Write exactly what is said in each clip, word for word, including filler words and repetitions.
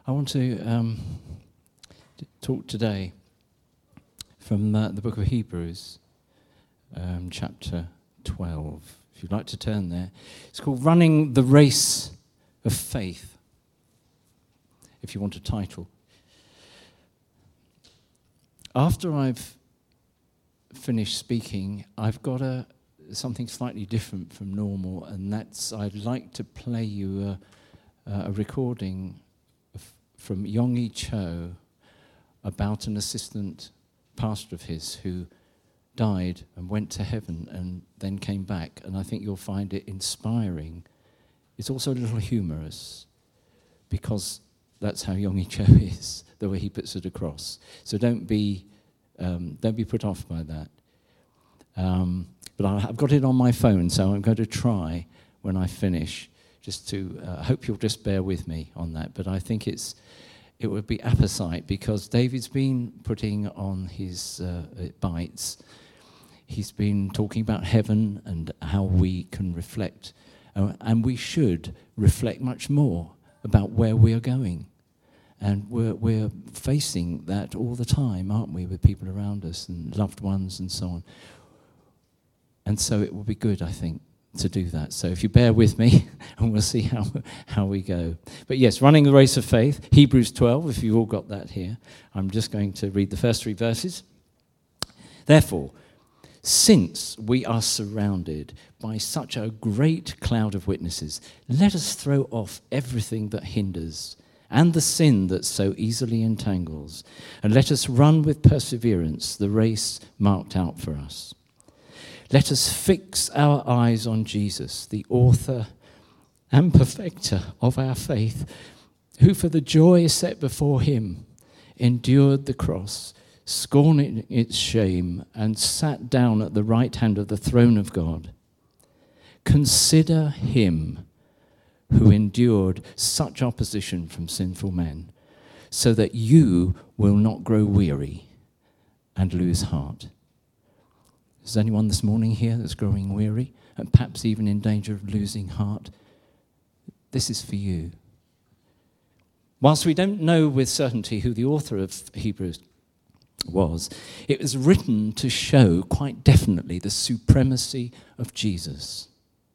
I want to um, talk today from uh, the book of Hebrews, um, chapter twelve. If you'd like to turn there. It's called Running the Race of Faith, if you want a title. After I've finished speaking, I've got a something slightly different from normal, and that's I'd like to play you a, a recording of, from Yonggi Cho about an assistant pastor of his who died and went to heaven and then came back, and I think you'll find it inspiring. It's also a little humorous, because that's how Yonggi Cho is, the way he puts it across. So don't be um, don't be put off by that. Um, but I've got it on my phone, so I'm going to try when I finish, just to, I uh, hope you'll just bear with me on that. But I think it's it would be apposite, because David's been putting on his uh, bites. He's been talking about heaven and how we can reflect, uh, and we should reflect much more about where we are going. And we're, we're facing that all the time, aren't we, with people around us and loved ones and so on. And so it will be good, I think, to do that. So if you bear with me, and we'll see how, how we go. But yes, running the race of faith, Hebrews twelve, if you've all got that here. I'm just going to read the first three verses. Therefore, since we are surrounded by such a great cloud of witnesses, let us throw off everything that hinders and the sin that so easily entangles, and let us run with perseverance the race marked out for us. Let us fix our eyes on Jesus, the author and perfecter of our faith, who for the joy set before him endured the cross, scorning its shame, and sat down at the right hand of the throne of God. Consider him who endured such opposition from sinful men, so that you will not grow weary and lose heart. Is there anyone this morning here that's growing weary and perhaps even in danger of losing heart? This is for you. Whilst we don't know with certainty who the author of Hebrews was, it was written to show quite definitely the supremacy of Jesus.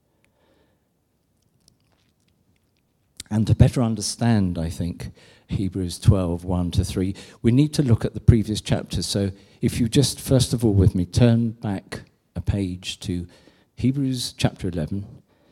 And to better understand, I think, Hebrews twelve, one to three, we need to look at the previous chapters. So if you just, first of all with me, turn back a page to Hebrews chapter eleven.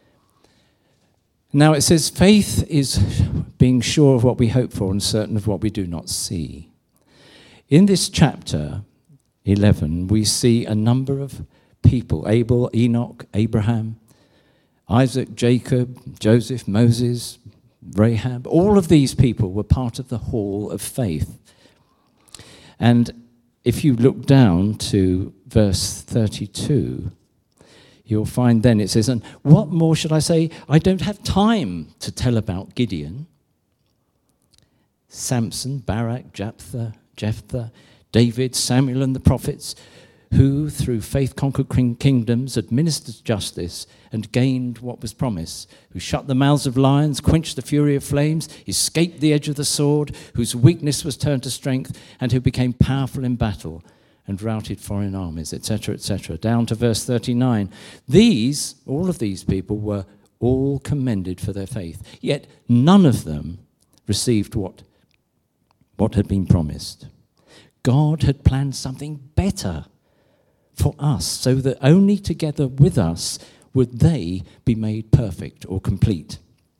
Now it says, faith is being sure of what we hope for and certain of what we do not see. In this chapter eleven, we see a number of people: Abel, Enoch, Abraham, Isaac, Jacob, Joseph, Moses, Rahab. All of these people were part of the hall of faith. And if you look down to verse thirty-two, you'll find then it says, and what more should I say? I don't have time to tell about Gideon, Samson, Barak, Jephthah, Jephthah, David, Samuel, and the prophets, who through faith conquered kingdoms, administered justice, and gained what was promised, who shut the mouths of lions, quenched the fury of flames, escaped the edge of the sword, whose weakness was turned to strength, and who became powerful in battle and routed foreign armies, et cetera, et cetera. Down to verse thirty-nine. These, all of these people, were all commended for their faith, yet none of them received what, what had been promised. God had planned something better for us, so that only together with us would they be made perfect or complete.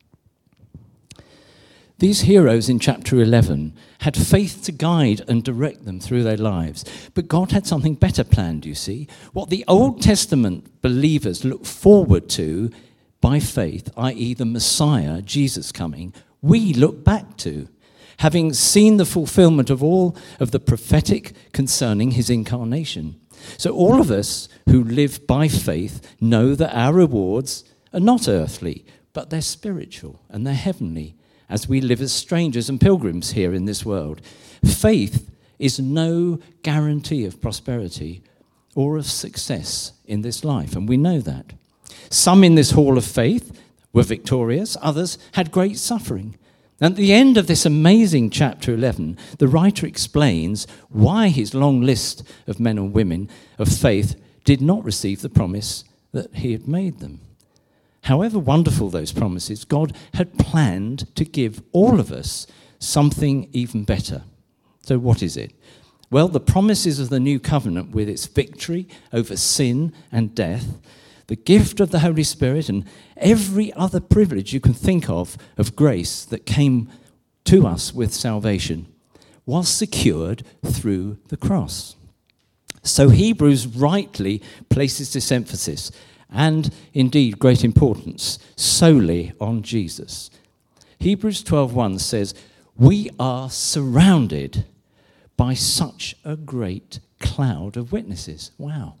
These heroes in chapter eleven had faith to guide and direct them through their lives. But God had something better planned, you see. What the Old Testament believers looked forward to by faith, that is the Messiah, Jesus coming, we look back to, having seen the fulfillment of all of the prophetic concerning his incarnation. So all of us who live by faith know that our rewards are not earthly, but they're spiritual and they're heavenly, as we live as strangers and pilgrims here in this world. Faith is no guarantee of prosperity or of success in this life, and we know that. Some in this hall of faith were victorious, others had great suffering. And at the end of this amazing chapter eleven, the writer explains why his long list of men and women of faith did not receive the promise that he had made them. However wonderful those promises, God had planned to give all of us something even better. So what is it? Well, the promises of the new covenant with its victory over sin and death, the gift of the Holy Spirit, and every other privilege you can think of of grace that came to us with salvation was secured through the cross. So Hebrews rightly places this emphasis, and indeed great importance, solely on Jesus. Hebrews twelve one says, "We are surrounded by such a great cloud of witnesses." Wow.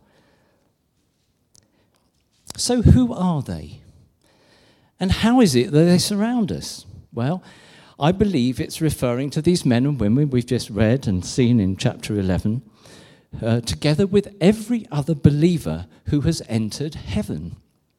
So who are they? And how is it that they surround us? Well, I believe it's referring to these men and women we've just read and seen in chapter eleven, uh, together with every other believer who has entered heaven.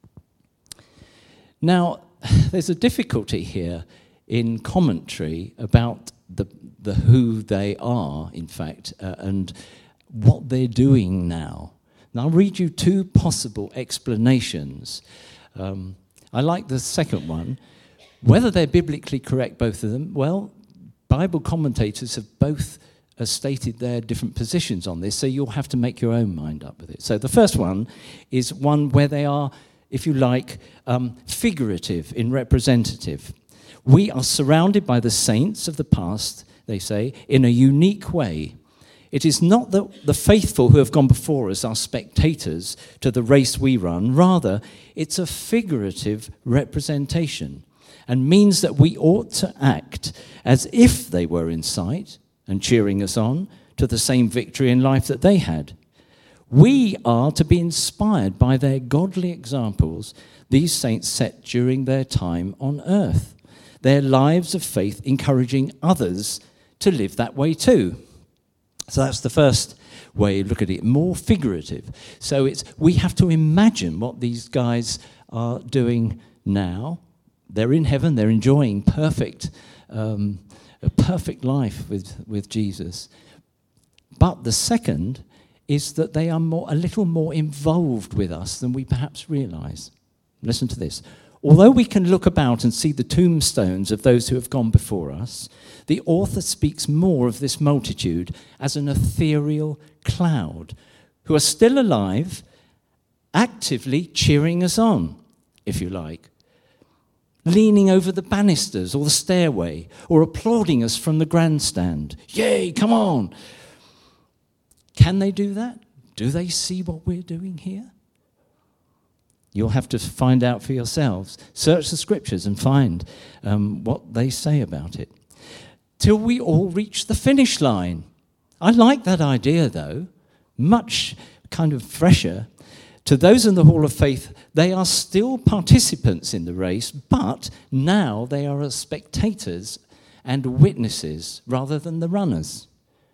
Now, there's a difficulty here in commentary about the, the who they are, in fact, uh, and what they're doing now. Now, I'll read you two possible explanations. Um, I like the second one. Whether they're biblically correct, both of them, well, Bible commentators have both uh, stated their different positions on this, so you'll have to make your own mind up with it. So the first one is one where they are, if you like, um, figurative in representative. We are surrounded by the saints of the past, they say, in a unique way. It is not that the faithful who have gone before us are spectators to the race we run. Rather, it's a figurative representation and means that we ought to act as if they were in sight and cheering us on to the same victory in life that they had. We are to be inspired by their godly examples these saints set during their time on earth, their lives of faith encouraging others to live that way too. So that's the first way you look at it, more figurative. So it's we have to imagine what these guys are doing now. They're in heaven, they're enjoying perfect, um, a perfect life with, with Jesus. But the second is that they are more, a little more involved with us than we perhaps realize. Listen to this. Although we can look about and see the tombstones of those who have gone before us, the author speaks more of this multitude as an ethereal cloud who are still alive, actively cheering us on, if you like, leaning over the banisters or the stairway or applauding us from the grandstand. Yay, come on! Can they do that? Do they see what we're doing here? You'll have to find out for yourselves. Search the scriptures and find um, what they say about it. Till we all reach the finish line. I like that idea, though. Much kind of fresher. To those in the Hall of Faith, they are still participants in the race, but now they are as spectators and witnesses rather than the runners.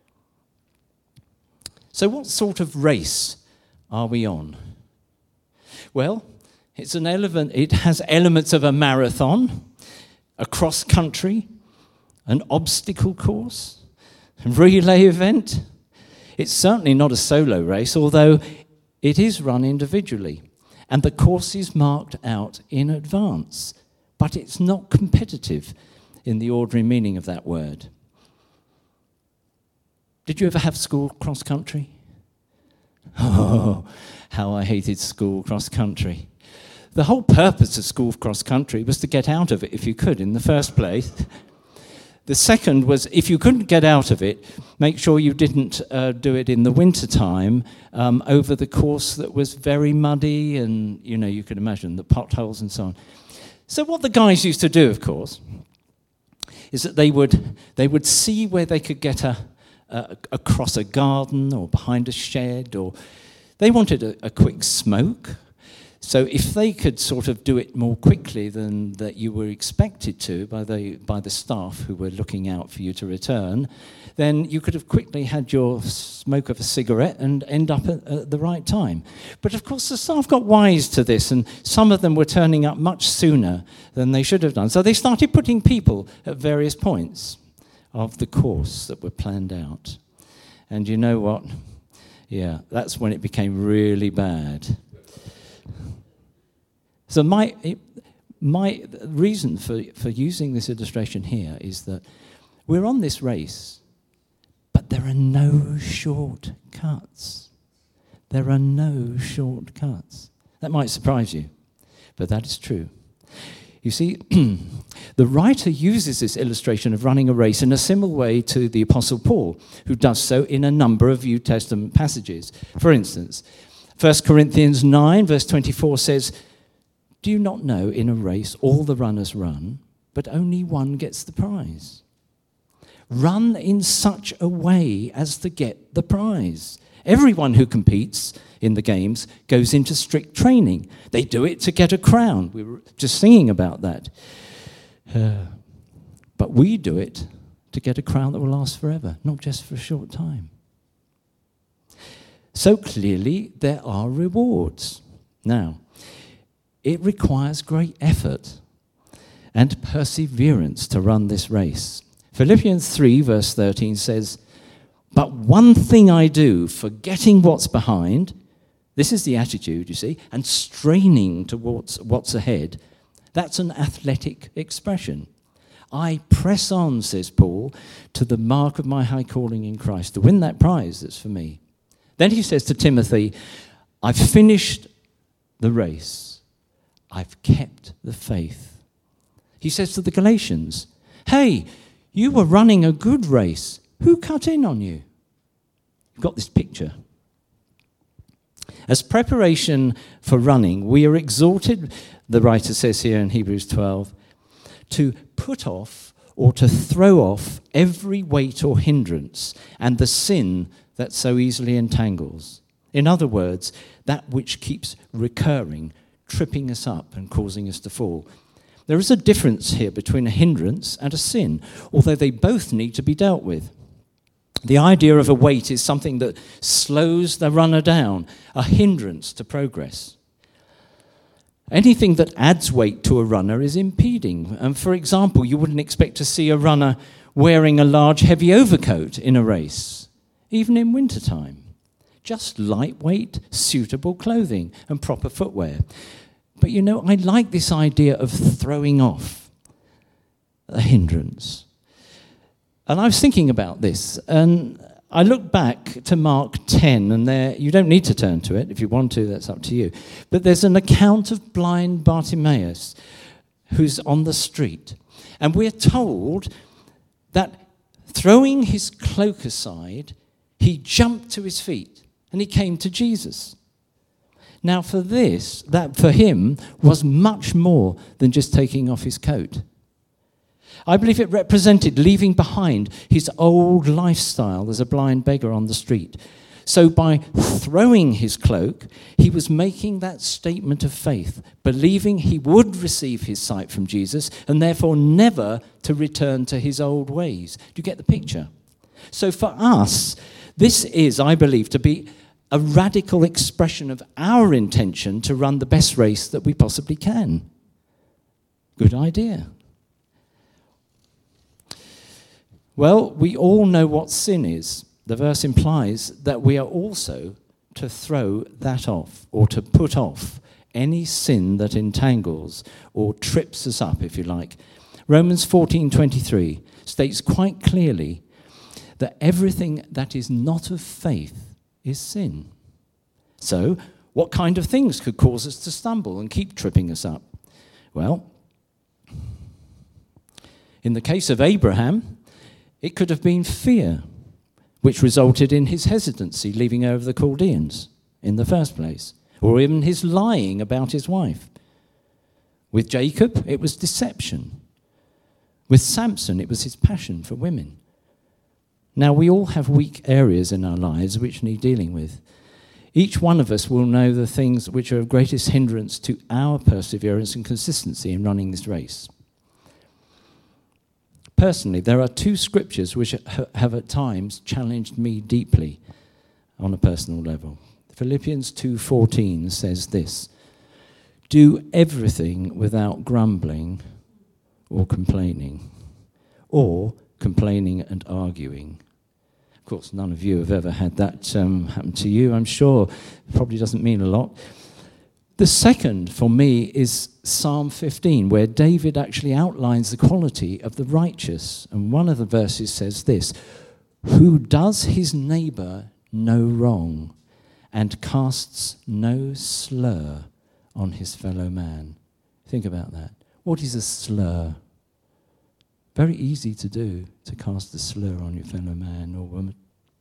So what sort of race are we on? Well, it's an element, it has elements of a marathon, a cross-country, an obstacle course, a relay event. It's certainly not a solo race, although it is run individually, and the course is marked out in advance, but it's not competitive in the ordinary meaning of that word. Did you ever have school cross-country? Oh, how I hated school cross-country. The whole purpose of school cross-country was to get out of it if you could in the first place. The second was, if you couldn't get out of it, make sure you didn't uh, do it in the wintertime um, over the course that was very muddy and, you know, you could imagine the potholes and so on. So what the guys used to do, of course, is that they would they would see where they could get a, a across a garden or behind a shed, or they wanted a, a quick smoke. So if they could sort of do it more quickly than that you were expected to by the by the staff who were looking out for you to return, then you could have quickly had your smoke of a cigarette and end up at, at the right time. But of course the staff got wise to this, and some of them were turning up much sooner than they should have done. So they started putting people at various points of the course that were planned out. And you know what? Yeah, that's when it became really bad. So my my reason for, for using this illustration here is that we're on this race, but there are no shortcuts. There are no shortcuts. That might surprise you, but that is true. You see, the writer uses this illustration of running a race in a similar way to the Apostle Paul, who does so in a number of New Testament passages. For instance, First Corinthians nine, verse twenty-four says, "Do you not know in a race all the runners run, but only one gets the prize? Run in such a way as to get the prize. Everyone who competes in the games goes into strict training. They do it to get a crown." We were just singing about that. Uh, but we do it to get a crown that will last forever, not just for a short time. So clearly there are rewards. Now, it requires great effort and perseverance to run this race. Philippians three, verse thirteen says, "But one thing I do, forgetting what's behind," this is the attitude, you see, "and straining towards what's ahead." That's an athletic expression. "I press on," says Paul, "to the mark of my high calling in Christ," to win that prize that's for me. Then he says to Timothy, "I've finished the race. I've kept the faith." He says to the Galatians, "Hey, you were running a good race. Who cut in on you?" You've got this picture. As preparation for running, we are exhorted, the writer says here in Hebrews twelve, to put off or to throw off every weight or hindrance and the sin that so easily entangles. In other words, that which keeps recurring, tripping us up and causing us to fall. There is a difference here between a hindrance and a sin, although they both need to be dealt with. The idea of a weight is something that slows the runner down, a hindrance to progress. Anything that adds weight to a runner is impeding. And for example, you wouldn't expect to see a runner wearing a large, heavy overcoat in a race, even in wintertime. Just lightweight, suitable clothing and proper footwear. But you know, I like this idea of throwing off a hindrance. And I was thinking about this, and I look back to Mark ten, and there, you don't need to turn to it. If you want to, that's up to you. But there's an account of blind Bartimaeus who's on the street. And we're told that throwing his cloak aside, he jumped to his feet and he came to Jesus. Now for this, that for him was much more than just taking off his coat. I believe it represented leaving behind his old lifestyle as a blind beggar on the street. So by throwing his cloak, he was making that statement of faith, believing he would receive his sight from Jesus and therefore never to return to his old ways. Do you get the picture? So for us, this is, I believe, to be a radical expression of our intention to run the best race that we possibly can. Good idea. Well, we all know what sin is. The verse implies that we are also to throw that off, or to put off any sin that entangles or trips us up, if you like. Romans fourteen twenty-three states quite clearly that everything that is not of faith is sin. So, what kind of things could cause us to stumble and keep tripping us up? Well, in the case of Abraham, it could have been fear, which resulted in his hesitancy leaving over the Chaldeans in the first place, or even his lying about his wife. With Jacob, it was deception. With Samson, it was his passion for women. Now, we all have weak areas in our lives which need dealing with. Each one of us will know the things which are of greatest hindrance to our perseverance and consistency in running this race. Personally, there are two scriptures which have at times challenged me deeply on a personal level. Philippians two fourteen says this: "Do everything without grumbling or complaining, or complaining and arguing." Of course, none of you have ever had that um, happen to you, I'm sure. It probably doesn't mean a lot. The second, for me, is Psalm fifteen, where David actually outlines the quality of the righteous. And one of the verses says this: "Who does his neighbour no wrong and casts no slur on his fellow man." Think about that. What is a slur? Very easy to do, to cast a slur on your fellow man or woman.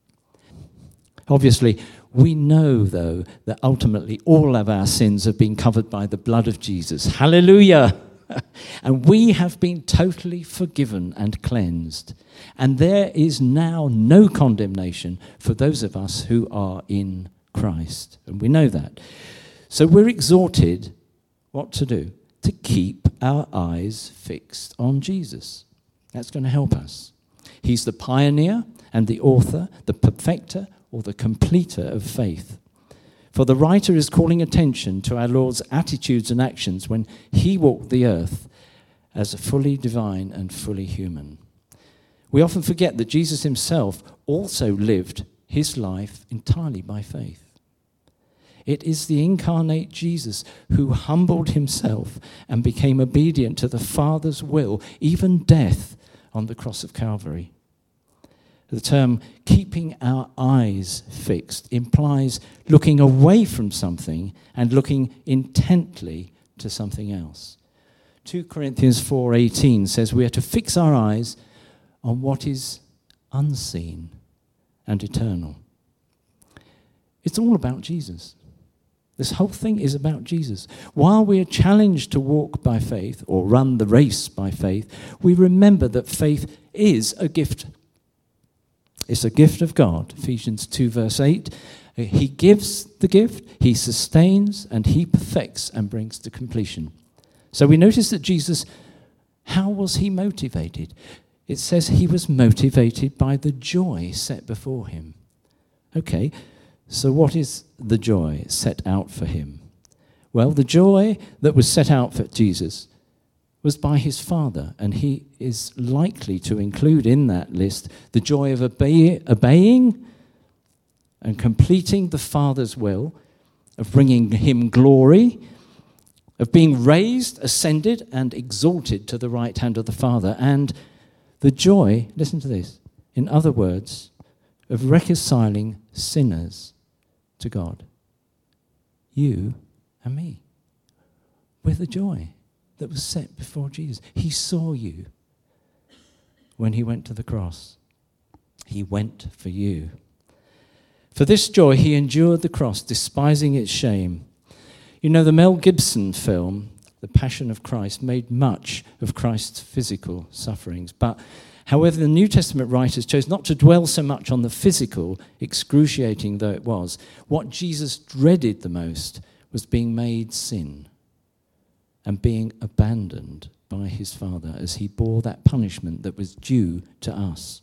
Obviously, we know, though, that ultimately all of our sins have been covered by the blood of Jesus. Hallelujah! And we have been totally forgiven and cleansed. And there is now no condemnation for those of us who are in Christ. And we know that. So we're exhorted what to do? To keep our eyes fixed on Jesus. That's going to help us. He's the pioneer and the author, the perfecter or the completer of faith. For the writer is calling attention to our Lord's attitudes and actions when he walked the earth as fully divine and fully human. We often forget that Jesus himself also lived his life entirely by faith. It is the incarnate Jesus who humbled himself and became obedient to the Father's will, even death on the cross of Calvary. The term keeping our eyes fixed implies looking away from something and looking intently to something else. Second Corinthians four eighteen says we are to fix our eyes on what is unseen and eternal. It's all about Jesus. This whole thing is about Jesus. While we are challenged to walk by faith or run the race by faith, we remember that faith is a gift. It's a gift of God. Ephesians two verse eight. He gives the gift, he sustains, and he perfects and brings to completion. So we notice that Jesus, how was he motivated? It says he was motivated by the joy set before him. Okay, so what is the joy set out for him? Well, the joy that was set out for Jesus was by his Father, and he is likely to include in that list the joy of obey, obeying and completing the Father's will, of bringing him glory, of being raised, ascended, and exalted to the right hand of the Father, and the joy, listen to this, in other words, of reconciling sinners to God. You and me. With the joy that was set before Jesus. He saw you when he went to the cross. He went for you. For this joy, he endured the cross, despising its shame. You know, the Mel Gibson film, The Passion of Christ, made much of Christ's physical sufferings. But, however, the New Testament writers chose not to dwell so much on the physical, excruciating though it was. What Jesus dreaded the most was being made sin and being abandoned by his Father as he bore that punishment that was due to us.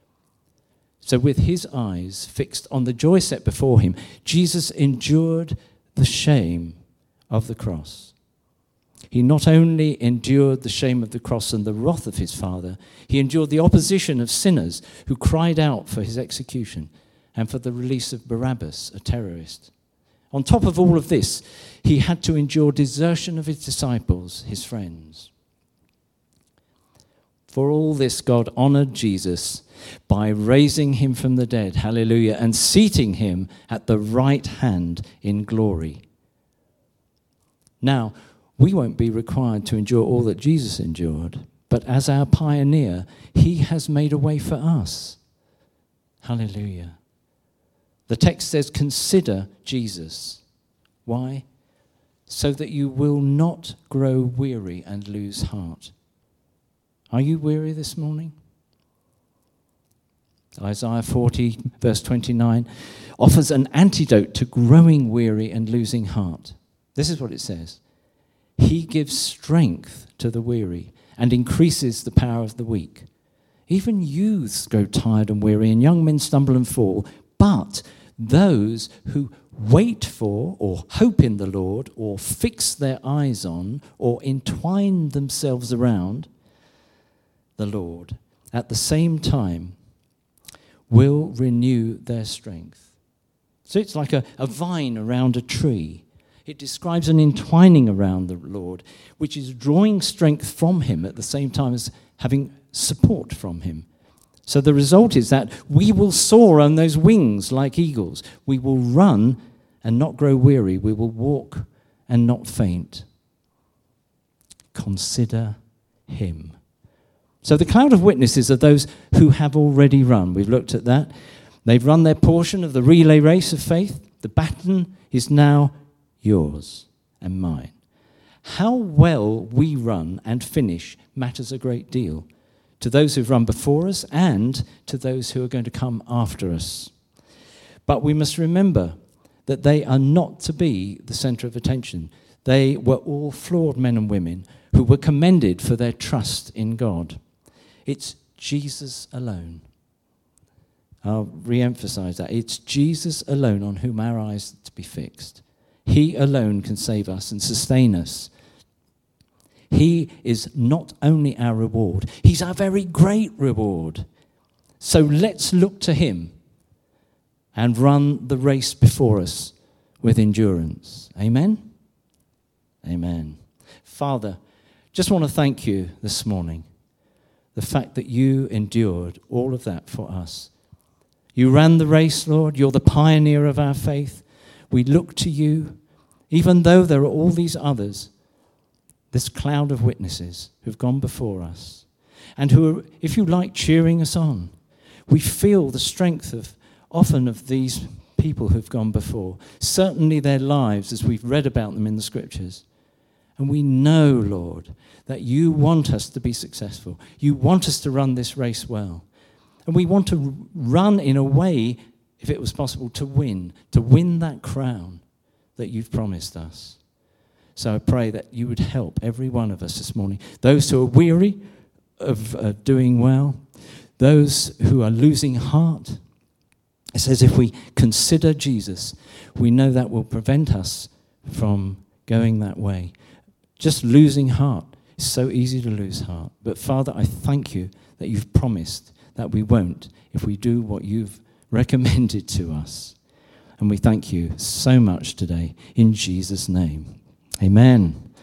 So with his eyes fixed on the joy set before him, Jesus endured the shame of the cross. He not only endured the shame of the cross and the wrath of his Father, he endured the opposition of sinners who cried out for his execution and for the release of Barabbas, a terrorist. On top of all of this, he had to endure desertion of his disciples, his friends. For all this, God honored Jesus by raising him from the dead, hallelujah, and seating him at the right hand in glory. Now, we won't be required to endure all that Jesus endured, but as our pioneer, he has made a way for us. Hallelujah. The text says, consider Jesus. Why? So that you will not grow weary and lose heart. Are you weary this morning? Isaiah forty, verse twenty-nine, offers an antidote to growing weary and losing heart. This is what it says. He gives strength to the weary and increases the power of the weak. Even youths grow tired and weary, and young men stumble and fall. But those who wait for or hope in the Lord or fix their eyes on or entwine themselves around the Lord at the same time will renew their strength. So it's like a, a vine around a tree. It describes an entwining around the Lord, which is drawing strength from him at the same time as having support from him. So the result is that we will soar on those wings like eagles. We will run and not grow weary. We will walk and not faint. Consider him. So the cloud of witnesses are those who have already run. We've looked at that. They've run their portion of the relay race of faith. The baton is now yours and mine. How well we run and finish matters a great deal to those who've run before us and to those who are going to come after us. But we must remember that they are not to be the center of attention. They were all flawed men and women who were commended for their trust in God. It's Jesus alone. I'll re-emphasize that. It's Jesus alone on whom our eyes are to be fixed. He alone can save us and sustain us. He is not only our reward, he's our very great reward. So let's look to him and run the race before us with endurance. Amen? Amen. Father, just want to thank you this morning. The fact that you endured all of that for us. You ran the race, Lord. You're the pioneer of our faith. We look to you, even though there are all these others, this cloud of witnesses who've gone before us and who are, if you like, cheering us on. We feel the strength of often of these people who've gone before, certainly their lives as we've read about them in the scriptures. And we know, Lord, that you want us to be successful. You want us to run this race well. And we want to run in a way, if it was possible, to win, to win that crown that you've promised us. So I pray that you would help every one of us this morning. Those who are weary of uh, doing well, those who are losing heart. It says if we consider Jesus, we know that will prevent us from going that way. Just losing heart. It's so easy to lose heart. But Father, I thank you that you've promised that we won't if we do what you've recommended to us. And we thank you so much today in Jesus' name. Amen.